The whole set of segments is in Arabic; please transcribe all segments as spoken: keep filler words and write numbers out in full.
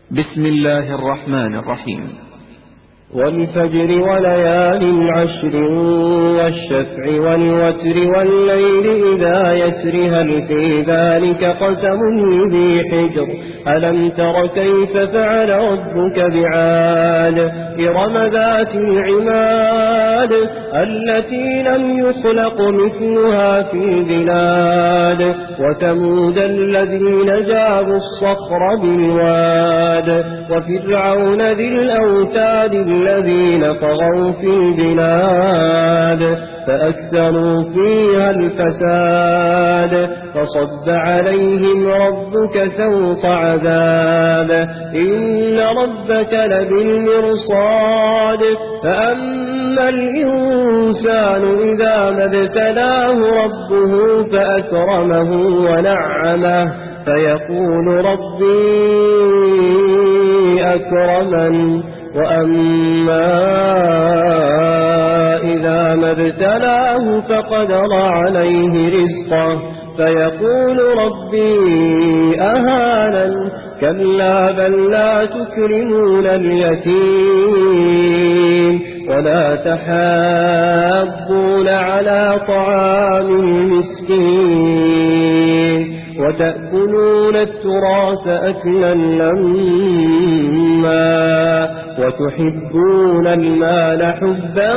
بسم الله الرحمن الرحيم. والفجر وليال عشر والشفع والوتر والليل إذا يسر هل في ذلك قسم ذي حجر ألم تر كيف فعل ربك بعاد إرم ذات العماد التي لم يخلق مثلها في البلاد وثمود الذين جابوا الصخر بالواد وفرعون ذي الأوتاد الذين طغوا في البلاد فأكثروا فيها الفساد فصب عليهم ربك سوط عذاب إن ربك لبالمرصاد فأما الإنسان إذا ما ابتلاه ربه فأكرمه ونعمه فيقول ربي أكرمن وأما إذا ما ابتلاه فقدر عليه رزقه فيقول ربي أهانن كلا بل لا تكرمون اليتيم ولا تحاضون على طعام المسكين وتأكلون التراث أكلا لما وتحبون المال حبا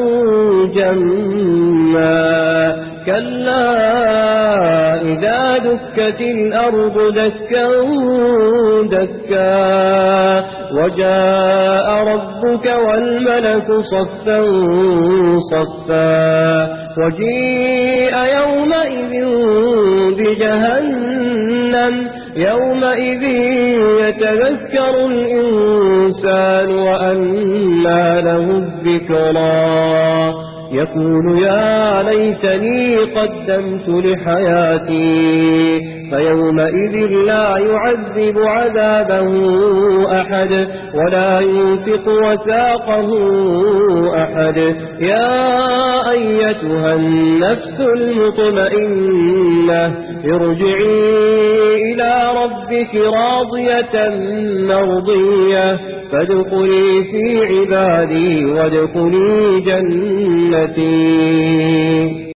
جما كلا إذا دكت الأرض دكا دكا وجاء ربك والملك صفا صفا وجيء يومئذ بجهنم يومئذ يتذكر الإنسان وأنى له الذكرى يقول يا ليتني قدمت لحياتي فيومئذ لا يعذب عذابه أحد ولا ينفق وثاقه أحد يا أيتها النفس المطمئنة ارجعي إلى ربك راضية مرضية فادخلي في عبادي وادخلي جنتي.